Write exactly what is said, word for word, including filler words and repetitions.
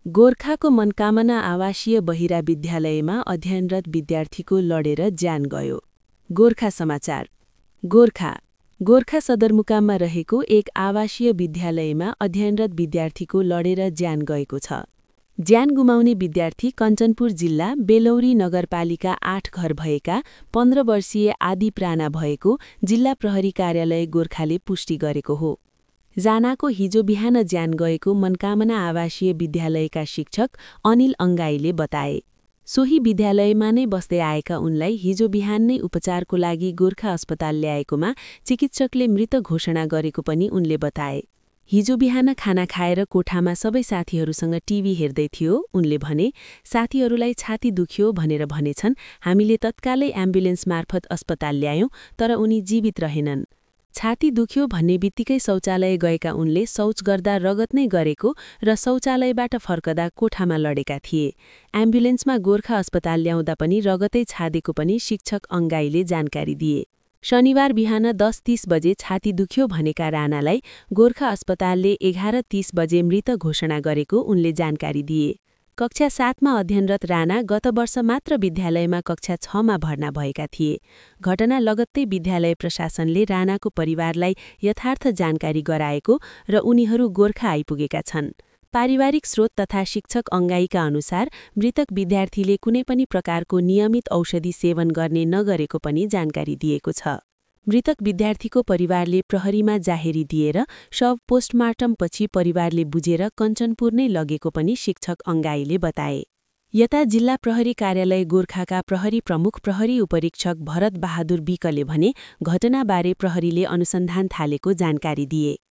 गोर्खाको मनकामना आवासीय बहिरा विद्यालयमा अध्ययनरत विद्यार्थीको लडेर ज्यान गयो। गोर्खा समाचार। गोर्खा गोर्खा सदरमुकाममा रहेको एक आवासीय विद्यालयमा अध्ययनरत विद्यार्थीको लडेर ज्यान गएको छ। ज्यान गुमाउने विद्यार्थी कञ्चनपुर जिल्ला बेलौरी नगरपालिका आठ घर भएका पन्ध्र वर्षीय आदि प्राना भएको जिल्ला प्रहरी कार्यालय गोर्खाले पुष्टि गरेको हो। जानाको हिजो बिहान ज्यान गएको मनकामना आवासीय विद्यालयका शिक्षक अनिल अंगाईले बताए। सोही विद्यालयमा नै बस्दै आएका उनलाई हिजो बिहान नै उपचारको लागि गोर्खा अस्पताल ल्याएकोमा चिकित्सकले मृत घोषणा गरेको पनि उनले बताए। हिजो बिहान खाना खाएर कोठामा सबै साथीहरूसँग टिभी हेर्दै थियो। उनले भने, साथीहरूलाई छाती दुख्यो भनेर भनेछन्। हामीले तत्कालै एम्बुलेन्स मार्फत अस्पताल ल्यायौं, तर उनी जीवित रहेनन्। छाती दुख्यो भन्ने बित्तिकै शौचालय गएका उनले शौच गर्दा रगत नै गरेको र शौचालयबाट फर्कदा कोठामा लडेका थिए। एम्बुलेन्समा गोर्खा अस्पताल ल्याउँदा पनि रगतै छादेको पनि शिक्षक अंगाईले जानकारी दिए। शनिबार बिहान दस तीस बजे छाती दुख्यो भनेका राणालाई गोर्खा अस्पतालले एघार तीस बजे मृत घोषणा गरेको उनले जानकारी दिए। कक्षा सातमा अध्ययनरत राणा गत वर्ष मात्र विद्यालयमा कक्षा छमा भर्ना भएका थिए। घटना लगत्तै विद्यालय प्रशासनले राणाको परिवारलाई यथार्थ जानकारी गराएको र उनीहरू गोर्खा आइपुगेका छन्। पारिवारिक स्रोत तथा शिक्षक अंगाईका अनुसार मृतक विद्यार्थीले कुनै पनि प्रकारको नियमित औषधि सेवन गर्ने नगरेको पनि जानकारी दिएको छ। मृतक विद्यार्थीको परिवारले प्रहरीमा जाहेरी दिएर शव पोस्टमार्टमपछि परिवारले बुझेर कञ्चनपुर नै लगेको पनि शिक्षक अंगाईले बताए। यता जिल्ला प्रहरी कार्यालय गोर्खाका प्रहरी प्रमुख प्रहरी उपरीक्षक भरत बहादुर विकले भने घटनाबारे प्रहरीले अनुसन्धान थालेको जानकारी दिए।